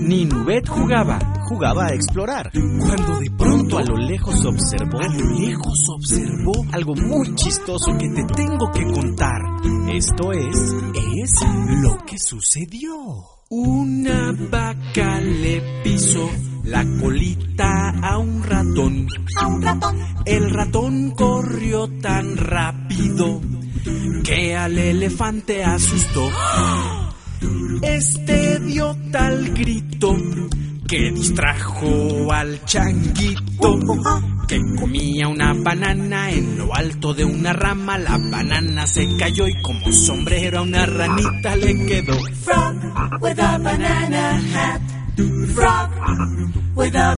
Ninubet jugaba a explorar, cuando de pronto a lo lejos observó algo muy chistoso que te tengo que contar. Esto es lo que sucedió. Una vaca le pisó la colita a un ratón. El ratón corrió tan rápido que al elefante asustó. Este dio tal grito que distrajo al changuito, que comía una banana en lo alto de una rama. La banana se cayó y como sombrero a una ranita le quedó. Frog with a banana hat. Frog with a